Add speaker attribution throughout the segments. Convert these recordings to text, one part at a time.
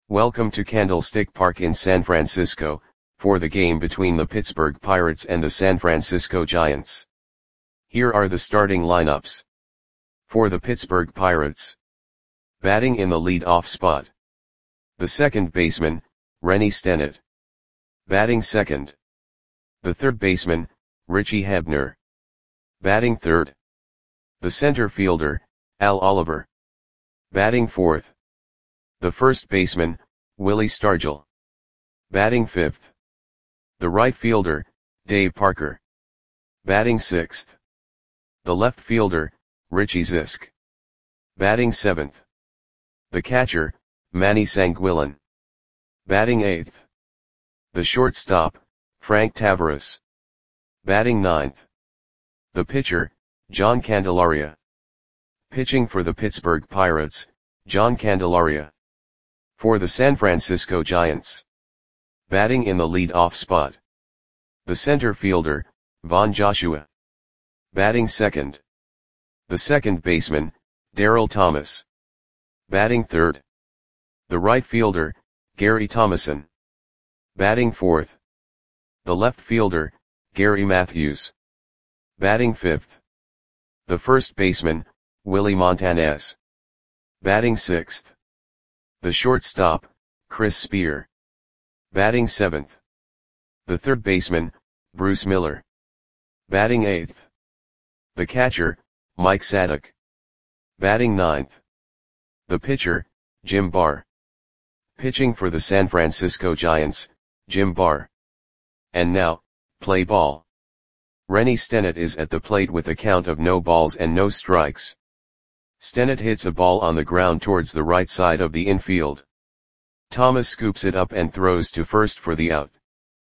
Speaker 1: Welcome to Candlestick Park in San Francisco, for the game between the Pittsburgh Pirates and the San Francisco Giants. Here are the starting lineups. For the Pittsburgh Pirates. Batting in the lead-off spot. The second baseman, Rennie Stennett. Batting second. The third baseman, Richie Hebner. Batting third. The center fielder, Al Oliver. Batting fourth. The first baseman, Willie Stargell. Batting fifth. The right fielder, Dave Parker. Batting sixth. The left fielder, Richie Zisk. Batting seventh. The catcher, Manny Sanguillen. Batting eighth. The shortstop, Frank Tavares. Batting ninth. The pitcher, John Candelaria. Pitching for the Pittsburgh Pirates, John Candelaria. For the San Francisco Giants. Batting in the lead-off spot. The center fielder, Von Joshua. Batting second. The second baseman, Daryl Thomas. Batting third. The right fielder, Gary Thomason. Batting fourth. The left fielder, Gary Matthews. Batting fifth. The first baseman, Willie Montanez. Batting sixth. The shortstop, Chris Spear. Batting seventh. The third baseman, Bruce Miller. Batting eighth. The catcher, Mike Sadek. Batting ninth. The pitcher, Jim Barr. Pitching for the San Francisco Giants, Jim Barr. And now, play ball. Rennie Stennett is at the plate with a count of no balls and no strikes. Stennett hits a ball on the ground towards the right side of the infield. Thomas scoops it up and throws to first for the out.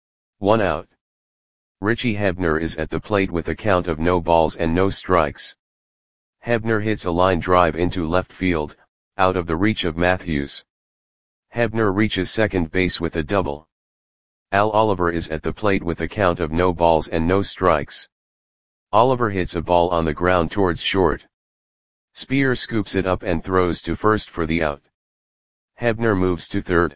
Speaker 1: 1 out. Richie Hebner is at the plate with a count of no balls and no strikes. Hebner hits a line drive into left field, out of the reach of Matthews. Hebner reaches second base with a double. Al Oliver is at the plate with a count of no balls and no strikes. Oliver hits a ball on the ground towards short. Spear scoops it up and throws to first for the out. Hebner moves to third.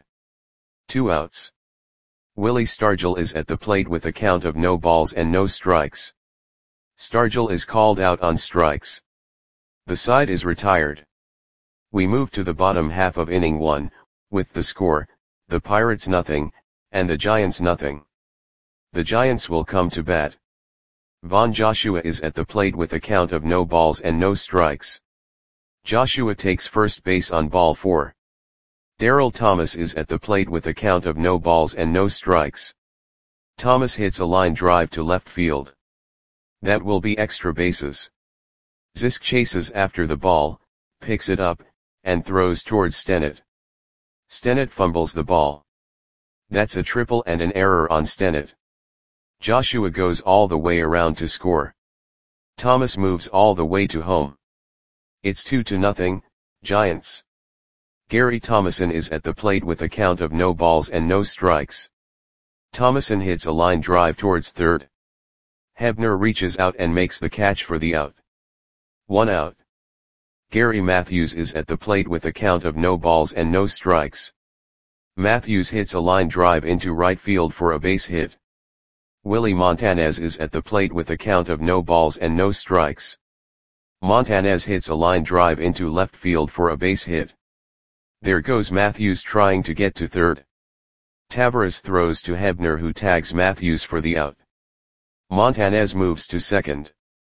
Speaker 1: 2 outs. Willie Stargell is at the plate with a count of no balls and no strikes. Stargell is called out on strikes. The side is retired. We move to the bottom half of inning 1, with the score, the Pirates nothing, and the Giants nothing. The Giants will come to bat. Von Joshua is at the plate with a count of no balls and no strikes. Joshua takes first base on ball 4. Daryl Thomas is at the plate with a count of no balls and no strikes. Thomas hits a line drive to left field. That will be extra bases. Zisk chases after the ball, picks it up, and throws towards Stennett. Stennett fumbles the ball. That's a triple and an error on Stennett. Joshua goes all the way around to score. Thomas moves all the way to home. It's 2-0, Giants. Gary Thomason is at the plate with a count of no balls and no strikes. Thomason hits a line drive towards third. Hebner reaches out and makes the catch for the out. 1 out. Gary Matthews is at the plate with a count of no balls and no strikes. Matthews hits a line drive into right field for a base hit. Willie Montanez is at the plate with a count of no balls and no strikes. Montanez hits a line drive into left field for a base hit. There goes Matthews trying to get to third. Tavares throws to Hebner, who tags Matthews for the out. Montanez moves to second.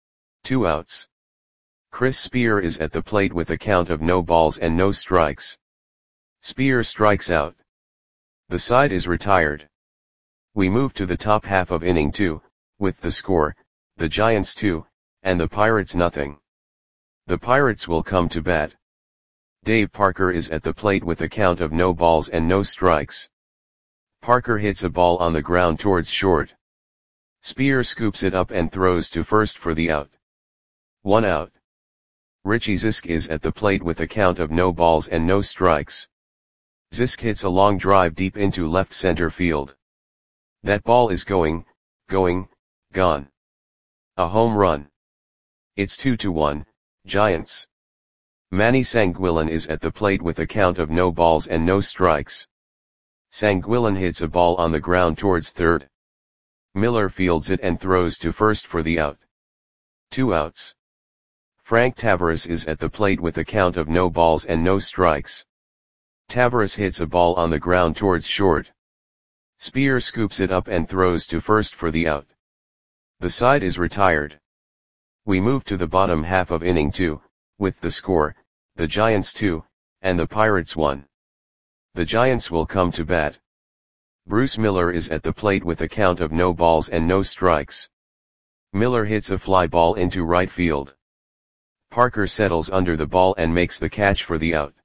Speaker 1: 2 outs. Chris Spear is at the plate with a count of no balls and no strikes. Spear strikes out. The side is retired. We move to the top half of inning 2, with the score, the Giants 2, and the Pirates nothing. The Pirates will come to bat. Dave Parker is at the plate with a count of no balls and no strikes. Parker hits a ball on the ground towards short. Spear scoops it up and throws to first for the out. 1 out. Richie Zisk is at the plate with a count of no balls and no strikes. Zisk hits a long drive deep into left center field. That ball is gone. A home run. It's 2-1, Giants. Manny Sanguillen is at the plate with a count of no balls and no strikes. Sanguillen hits a ball on the ground towards third. Miller fields it and throws to first for the out. 2 outs. Frank Tavares is at the plate with a count of no balls and no strikes. Tavares hits a ball on the ground towards short. Spear scoops it up and throws to first for the out. The side is retired. We move to the bottom half of inning 2, with the score, the Giants 2, and the Pirates 1. The Giants will come to bat. Bruce Miller is at the plate with a count of no balls and no strikes. Miller hits a fly ball into right field. Parker settles under the ball and makes the catch for the out.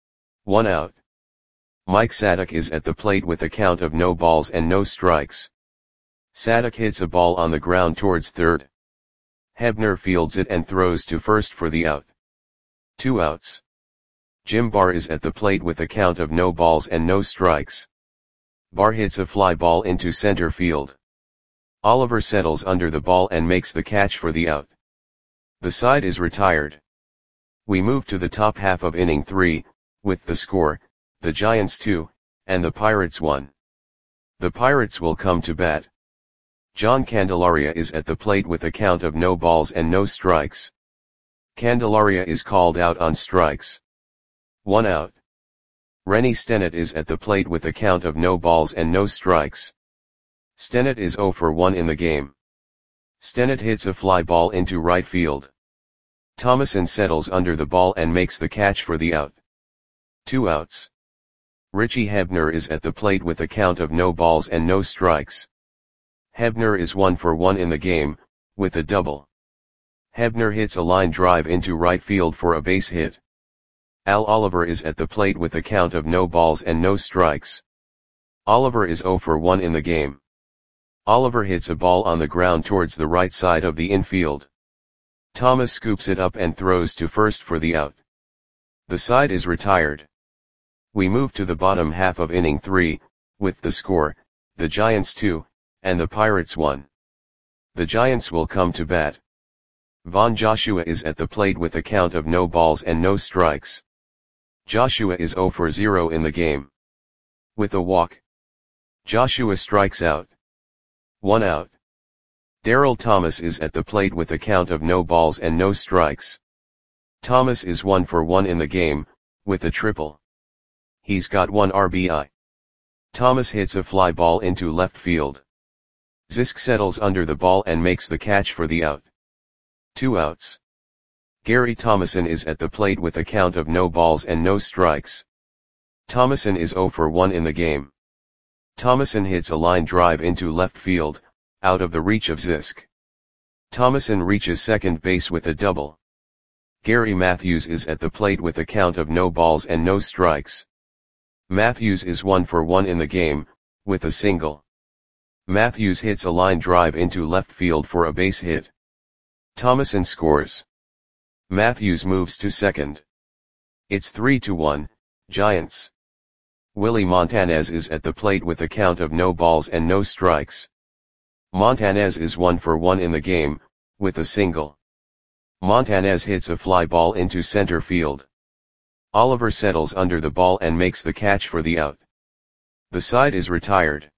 Speaker 1: 1 out. Mike Sadek is at the plate with a count of no balls and no strikes. Sadek hits a ball on the ground towards third. Hebner fields it and throws to first for the out. 2 outs. Jim Barr is at the plate with a count of no balls and no strikes. Barr hits a fly ball into center field. Oliver settles under the ball and makes the catch for the out. The side is retired. We move to the top half of inning 3, with the score, the Giants 2, and the Pirates 1. The Pirates will come to bat. John Candelaria is at the plate with a count of no balls and no strikes. Candelaria is called out on strikes. 1 out. Rennie Stennett is at the plate with a count of no balls and no strikes. Stennett is 0 for 1 in the game. Stennett hits a fly ball into right field. Thomason settles under the ball and makes the catch for the out. 2 outs. Richie Hebner is at the plate with a count of no balls and no strikes. Hebner is 1 for 1 in the game, with a double. Hebner hits a line drive into right field for a base hit. Al Oliver is at the plate with a count of no balls and no strikes. Oliver is 0 for 1 in the game. Oliver hits a ball on the ground towards the right side of the infield. Thomas scoops it up and throws to first for the out. The side is retired. We move to the bottom half of inning 3, with the score, the Giants 2, and the Pirates 1. The Giants will come to bat. Von Joshua is at the plate with a count of no balls and no strikes. Joshua is 0 for 0 in the game. With a walk, Joshua strikes out. 1 out. Darryl Thomas is at the plate with a count of no balls and no strikes. Thomas is 1 for 1 in the game, with a triple. He's got 1 RBI. Thomas hits a fly ball into left field. Zisk settles under the ball and makes the catch for the out. 2 outs. Gary Thomason is at the plate with a count of no balls and no strikes. Thomason is 0 for 1 in the game. Thomason hits a line drive into left field, out of the reach of Zisk. Thomason reaches second base with a double. Gary Matthews is at the plate with a count of no balls and no strikes. Matthews is 1 for 1 in the game, with a single. Matthews hits a line drive into left field for a base hit. Thomason scores. Matthews moves to second. It's 3-1, Giants. Willie Montanez is at the plate with a count of no balls and no strikes. Montanez is 1 for 1 in the game, with a single. Montanez hits a fly ball into center field. Oliver settles under the ball and makes the catch for the out. The side is retired.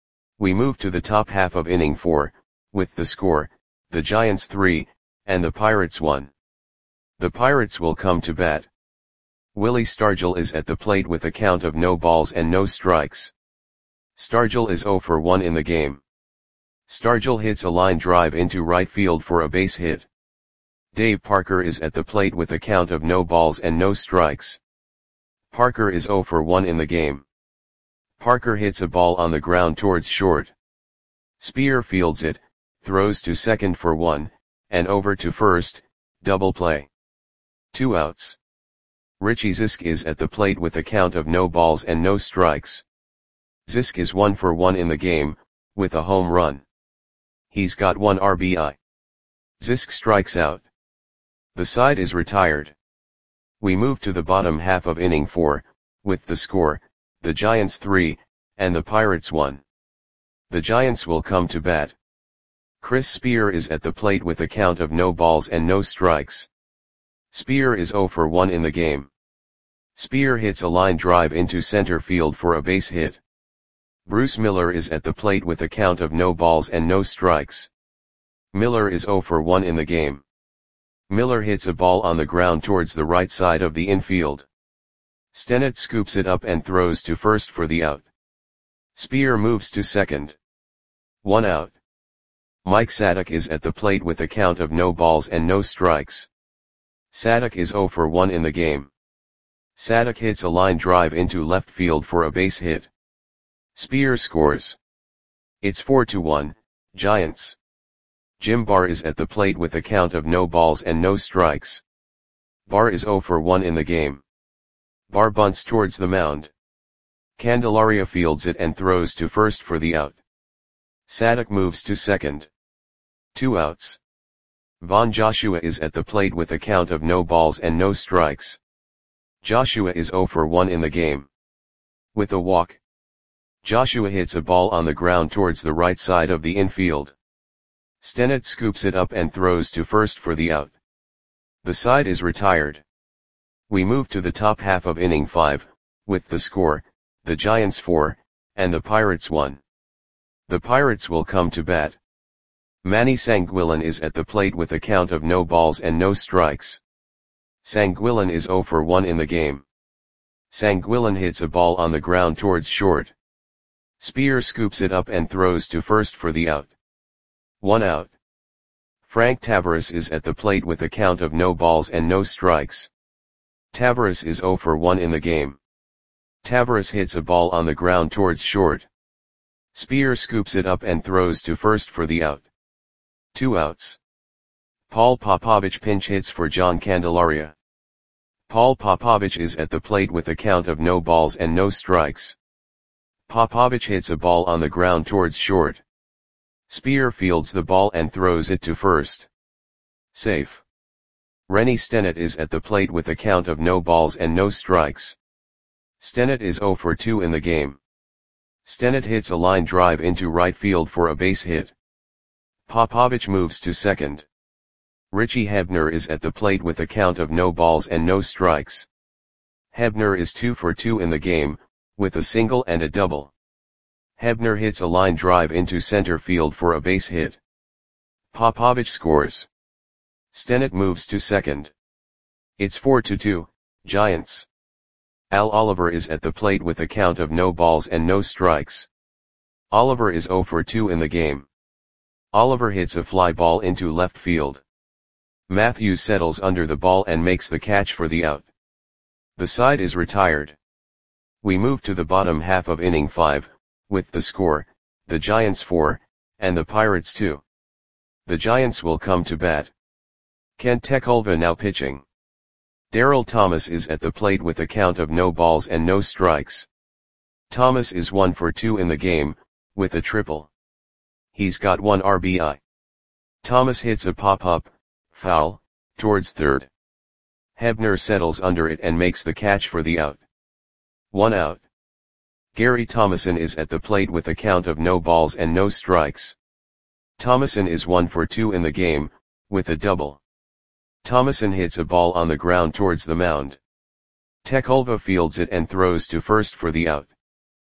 Speaker 1: We move to the top half of inning 4, with the score, the Giants 3, and the Pirates 1. The Pirates will come to bat. Willie Stargell is at the plate with a count of no balls and no strikes. Stargell is 0 for 1 in the game. Stargell hits a line drive into right field for a base hit. Dave Parker is at the plate with a count of no balls and no strikes. Parker is 0 for 1 in the game. Parker hits a ball on the ground towards short. Spear fields it, throws to second for 1, and over to first, double play. 2 outs. Richie Zisk is at the plate with a count of no balls and no strikes. Zisk is 1 for 1 in the game, with a home run. He's got 1 RBI. Zisk strikes out. The side is retired. We move to the bottom half of inning 4, with the score, the Giants 3, and the Pirates 1. The Giants will come to bat. Chris Spear is at the plate with a count of no balls and no strikes. Spear is 0 for 1 in the game. Spear hits a line drive into center field for a base hit. Bruce Miller is at the plate with a count of no balls and no strikes. Miller is 0 for 1 in the game. Miller hits a ball on the ground towards the right side of the infield. Stennett scoops it up and throws to first for the out. Spear moves to second. 1 out. Mike Sadek is at the plate with a count of no balls and no strikes. Sadek is 0 for 1 in the game. Sadek hits a line drive into left field for a base hit. Spear scores. It's 4-1, Giants. Jim Barr is at the plate with a count of no balls and no strikes. Barr is 0 for 1 in the game. Barr bunts towards the mound. Candelaria fields it and throws to first for the out. Sadek moves to second. 2 outs. Von Joshua is at the plate with a count of no balls and no strikes. Joshua is 0 for 1 in the game. With a walk, Joshua hits a ball on the ground towards the right side of the infield. Stennett scoops it up and throws to first for the out. The side is retired. We move to the top half of inning 5, with the score, the Giants 4, and the Pirates 1. The Pirates will come to bat. Manny Sanguillen is at the plate with a count of no balls and no strikes. Sanguillen is 0 for 1 in the game. Sanguillen hits a ball on the ground towards short. Spear scoops it up and throws to first for the out. 1 out. Frank Tavares is at the plate with a count of no balls and no strikes. Tavares is 0 for 1 in the game. Tavares hits a ball on the ground towards short. Spear scoops it up and throws to first for the out. 2 outs. Paul Popovich pinch hits for John Candelaria. Paul Popovich is at the plate with a count of no balls and no strikes. Popovich hits a ball on the ground towards short. Spear fields the ball and throws it to first. Safe. Rennie Stennett is at the plate with a count of no balls and no strikes. Stennett is 0 for 2 in the game. Stennett hits a line drive into right field for a base hit. Popovich moves to second. Richie Hebner is at the plate with a count of no balls and no strikes. Hebner is 2 for 2 in the game, with a single and a double. Hebner hits a line drive into center field for a base hit. Popovich scores. Stennett moves to second. It's 4-2, Giants. Al Oliver is at the plate with a count of no balls and no strikes. Oliver is 0 for 2 in the game. Oliver hits a fly ball into left field. Matthews settles under the ball and makes the catch for the out. The side is retired. We move to the bottom half of inning 5, with the score, the Giants 4, and the Pirates 2. The Giants will come to bat. Kent Tekulve now pitching. Darryl Thomas is at the plate with a count of no balls and no strikes. Thomas is 1 for 2 in the game, with a triple. He's got 1 RBI. Thomas hits a pop-up, foul, towards third. Hebner settles under it and makes the catch for the out. 1 out. Gary Thomason is at the plate with a count of no balls and no strikes. Thomason is 1 for 2 in the game, with a double. Thomason hits a ball on the ground towards the mound. Tekulve fields it and throws to first for the out.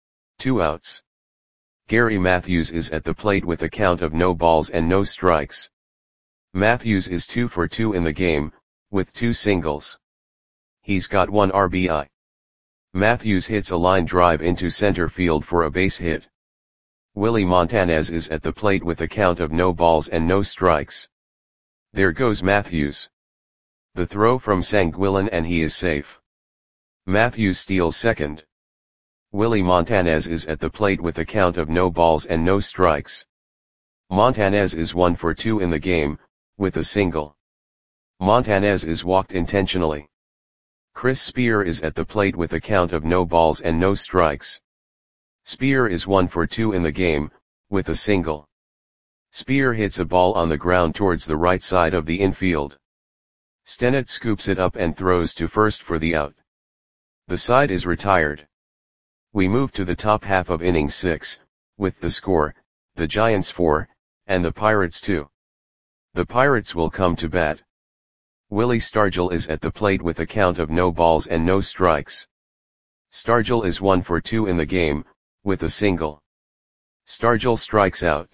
Speaker 1: 2 outs. Gary Matthews is at the plate with a count of no balls and no strikes. Matthews is 2 for 2 in the game, with 2 singles. He's got 1 RBI. Matthews hits a line drive into center field for a base hit. Willie Montanez is at the plate with a count of no balls and no strikes. There goes Matthews. The throw from Sanguillen and he is safe. Matthews steals second. Willie Montanez is at the plate with a count of no balls and no strikes. Montanez is 1 for 2 in the game, with a single. Montanez is walked intentionally. Chris Spear is at the plate with a count of no balls and no strikes. Spear is 1 for 2 in the game, with a single. Spear hits a ball on the ground towards the right side of the infield. Stennett scoops it up and throws to first for the out. The side is retired. We move to the top half of inning 6, with the score, the Giants 4, and the Pirates 2. The Pirates will come to bat. Willie Stargell is at the plate with a count of no balls and no strikes. Stargell is 1 for 2 in the game, with a single. Stargell strikes out.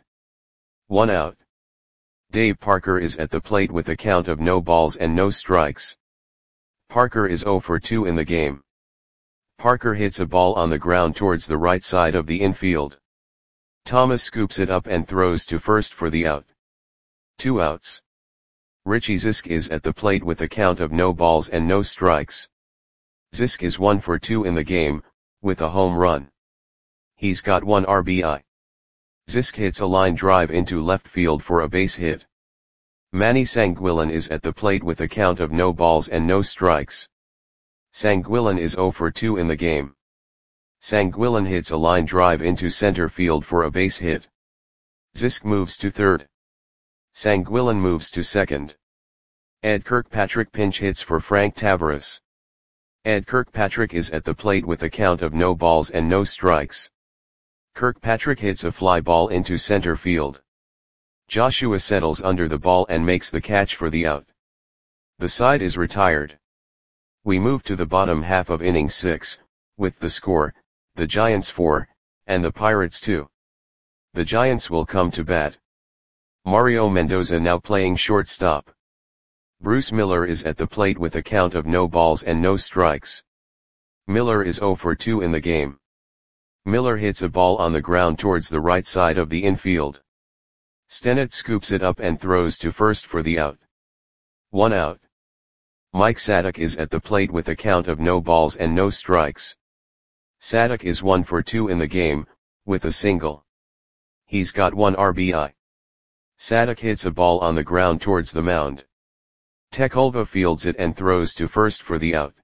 Speaker 1: 1 out. Dave Parker is at the plate with a count of no balls and no strikes. Parker is 0 for 2 in the game. Parker hits a ball on the ground towards the right side of the infield. Thomas scoops it up and throws to first for the out. 2 outs. Richie Zisk is at the plate with a count of no balls and no strikes. Zisk is 1 for 2 in the game, with a home run. He's got 1 RBI. Zisk hits a line drive into left field for a base hit. Manny Sanguillen is at the plate with a count of no balls and no strikes. Sanguillen is 0 for 2 in the game. Sanguillen hits a line drive into center field for a base hit. Zisk moves to third. Sanguillen moves to second. Ed Kirkpatrick pinch hits for Frank Tavares. Ed Kirkpatrick is at the plate with a count of no balls and no strikes. Kirkpatrick hits a fly ball into center field. Joshua settles under the ball and makes the catch for the out. The side is retired. We move to the bottom half of inning 6, with the score, the Giants 4, and the Pirates 2. The Giants will come to bat. Mario Mendoza now playing shortstop. Bruce Miller is at the plate with a count of no balls and no strikes. Miller is 0 for 2 in the game. Miller hits a ball on the ground towards the right side of the infield. Stennett scoops it up and throws to first for the out. 1 out. Mike Sadek is at the plate with a count of no balls and no strikes. Sadek is 1 for 2 in the game, with a single. He's got 1 RBI. Sadek hits a ball on the ground towards the mound. Tekulva fields it and throws to first for the out.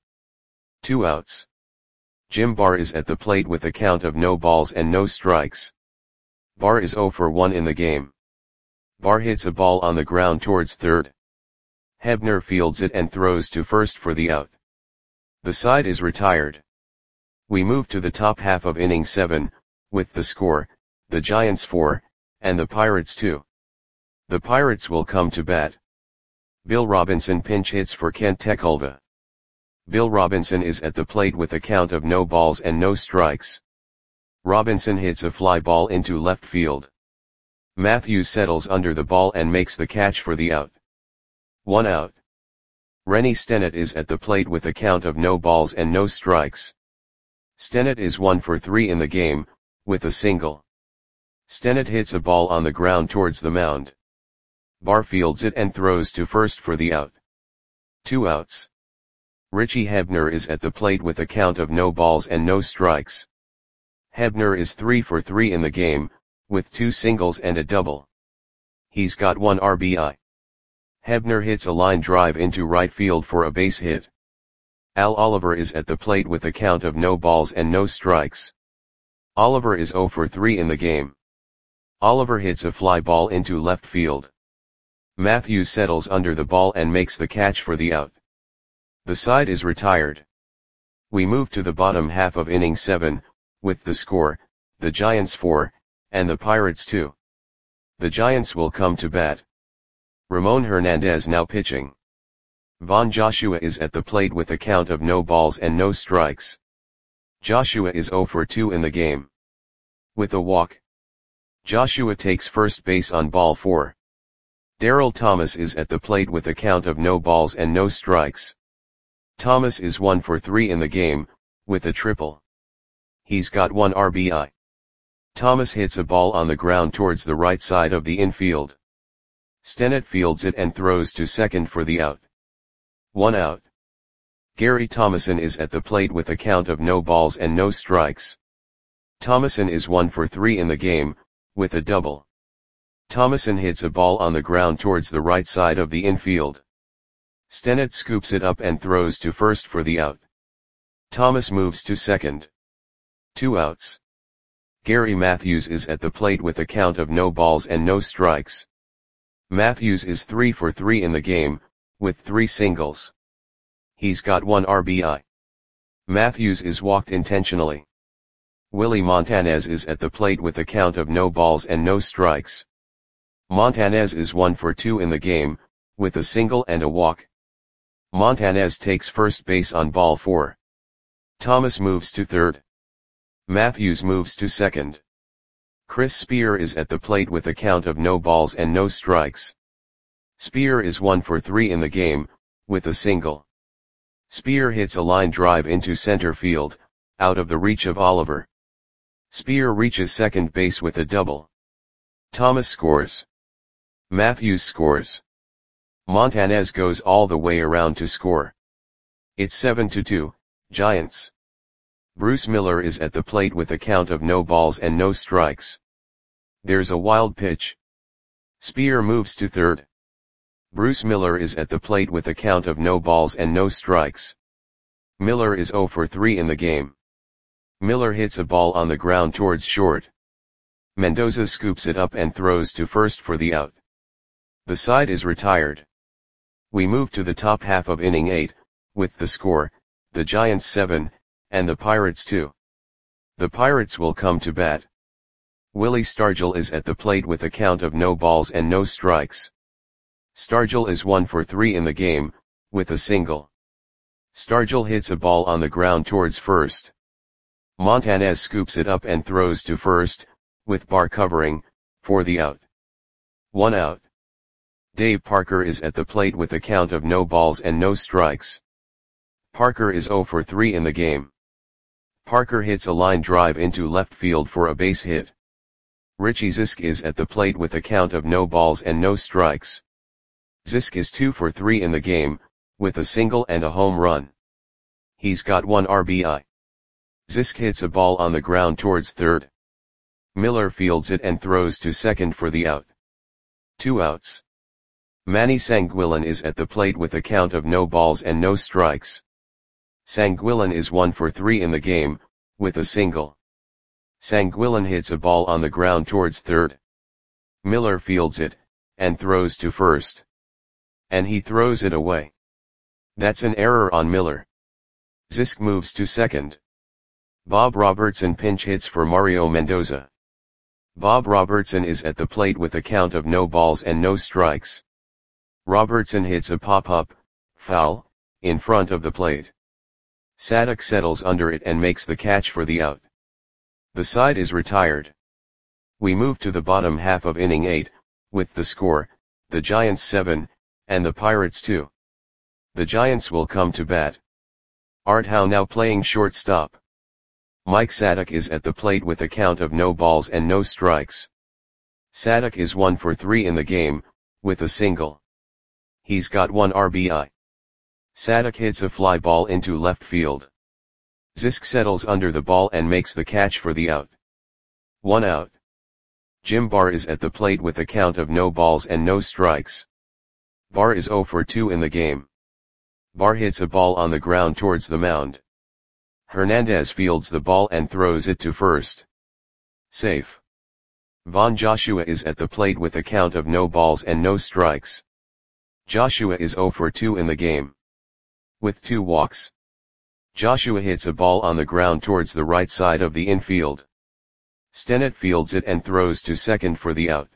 Speaker 1: 2 outs. Jim Barr is at the plate with a count of no balls and no strikes. Barr is 0 for 1 in the game. Barr hits a ball on the ground towards third. Hebner fields it and throws to first for the out. The side is retired. We move to the top half of inning 7, with the score, the Giants 4, and the Pirates 2. The Pirates will come to bat. Bill Robinson pinch hits for Kent Tekulva. Bill Robinson is at the plate with a count of no balls and no strikes. Robinson hits a fly ball into left field. Matthews settles under the ball and makes the catch for the out. 1 out. Rennie Stennett is at the plate with a count of no balls and no strikes. Stennett is 1 for 3 in the game, with a single. Stennett hits a ball on the ground towards the mound. Barr fields it and throws to first for the out. 2 outs. Richie Hebner is at the plate with a count of no balls and no strikes. Hebner is 3 for 3 in the game, with 2 singles and a double. He's got 1 RBI. Hebner hits a line drive into right field for a base hit. Al Oliver is at the plate with a count of no balls and no strikes. Oliver is 0 for 3 in the game. Oliver hits a fly ball into left field. Matthews settles under the ball and makes the catch for the out. The side is retired. We move to the bottom half of inning 7, with the score, the Giants 4, and the Pirates 2. The Giants will come to bat. Ramon Hernandez now pitching. Von Joshua is at the plate with a count of no balls and no strikes. Joshua is 0 for 2 in the game. With a walk. Joshua takes first base on ball 4. Darryl Thomas is at the plate with a count of no balls and no strikes. Thomas is 1 for 3 in the game, with a triple. He's got 1 RBI. Thomas hits a ball on the ground towards the right side of the infield. Stennett fields it and throws to second for the out. 1 out. Gary Thomason is at the plate with a count of no balls and no strikes. Thomason is 1 for 3 in the game, with a double. Thomason hits a ball on the ground towards the right side of the infield. Stennett scoops it up and throws to first for the out. Thomas moves to second. 2 outs. Gary Matthews is at the plate with a count of no balls and no strikes. Matthews is 3 for 3 in the game, with 3 singles. He's got 1 RBI. Matthews is walked intentionally. Willie Montanez is at the plate with a count of no balls and no strikes. Montanez is 1 for 2 in the game, with a single and a walk. Montanez takes first base on ball 4. Thomas moves to third. Matthews moves to second. Chris Spear is at the plate with a count of no balls and no strikes. Spear is 1 for 3 in the game, with a single. Spear hits a line drive into center field, out of the reach of Oliver. Spear reaches second base with a double. Thomas scores. Matthews scores. Montanez goes all the way around to score. It's 7-2, Giants. Bruce Miller is at the plate with a count of no balls and no strikes. There's a wild pitch. Spear moves to third. Bruce Miller is at the plate with a count of no balls and no strikes. Miller is 0 for 3 in the game. Miller hits a ball on the ground towards short. Mendoza scoops it up and throws to first for the out. The side is retired. We move to the top half of inning 8, with the score, the Giants 7, and the Pirates 2. The Pirates will come to bat. Willie Stargell is at the plate with a count of no balls and no strikes. Stargell is 1 for 3 in the game, with a single. Stargell hits a ball on the ground towards first. Montanez scoops it up and throws to first, with Barr covering, for the out. 1 out. Dave Parker is at the plate with a count of no balls and no strikes. Parker is 0 for 3 in the game. Parker hits a line drive into left field for a base hit. Richie Zisk is at the plate with a count of no balls and no strikes. Zisk is 2 for 3 in the game, with a single and a home run. He's got 1 RBI. Zisk hits a ball on the ground towards third. Miller fields it and throws to second for the out. 2 outs. Manny Sanguillen is at the plate with a count of no balls and no strikes. Sanguillen is 1 for 3 in the game, with a single. Sanguillen hits a ball on the ground towards third. Miller fields it, and throws to first. And he throws it away. That's an error on Miller. Zisk moves to second. Bob Robertson pinch hits for Mario Mendoza. Bob Robertson is at the plate with a count of no balls and no strikes. Robertson hits a pop-up, foul, in front of the plate. Sadek settles under it and makes the catch for the out. The side is retired. We move to the bottom half of inning 8, with the score, the Giants 7, and the Pirates 2. The Giants will come to bat. Art Howe now playing shortstop. Mike Sadek is at the plate with a count of no balls and no strikes. Sadek is 1 for 3 in the game, with a single. He's got 1 RBI. Sadek hits a fly ball into left field. Zisk settles under the ball and makes the catch for the out. 1 out. Jim Barr is at the plate with a count of no balls and no strikes. Barr is 0 for 2 in the game. Barr hits a ball on the ground towards the mound. Hernandez fields the ball and throws it to first. Safe. Von Joshua is at the plate with a count of no balls and no strikes. Joshua is 0 for 2 in the game. With 2 walks. Joshua hits a ball on the ground towards the right side of the infield. Stennett fields it and throws to second for the out.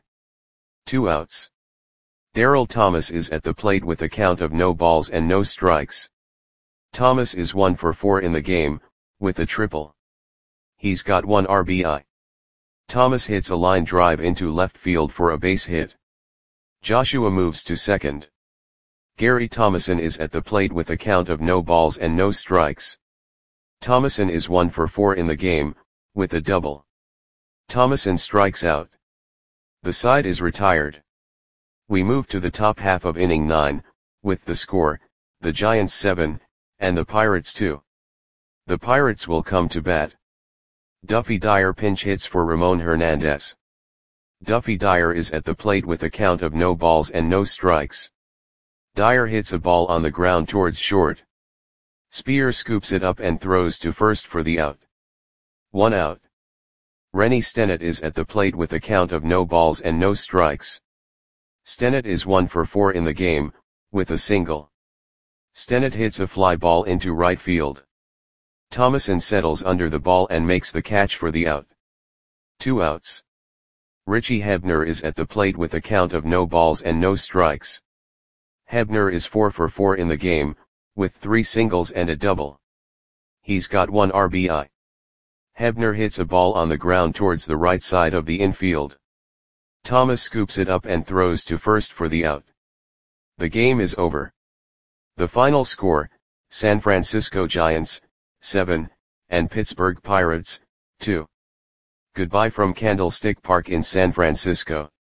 Speaker 1: 2 outs. Darryl Thomas is at the plate with a count of no balls and no strikes. Thomas is 1 for 4 in the game, with a triple. He's got 1 RBI. Thomas hits a line drive into left field for a base hit. Joshua moves to second. Gary Thomason is at the plate with a count of no balls and no strikes. Thomason is 1 for 4 in the game, with a double. Thomason strikes out. The side is retired. We move to the top half of inning 9, with the score, the Giants 7, and the Pirates 2. The Pirates will come to bat. Duffy Dyer pinch hits for Ramon Hernandez. Duffy Dyer is at the plate with a count of no balls and no strikes. Dyer hits a ball on the ground towards short. Spear scoops it up and throws to first for the out. 1 out. Rennie Stennett is at the plate with a count of no balls and no strikes. Stennett is 1 for 4 in the game, with a single. Stennett hits a fly ball into right field. Thomason settles under the ball and makes the catch for the out. 2 outs. Richie Hebner is at the plate with a count of no balls and no strikes. Hebner is 4 for 4 in the game, with 3 singles and a double. He's got 1 RBI. Hebner hits a ball on the ground towards the right side of the infield. Thomas scoops it up and throws to first for the out. The game is over. The final score, San Francisco Giants, 7, and Pittsburgh Pirates, 2. Goodbye from Candlestick Park in San Francisco.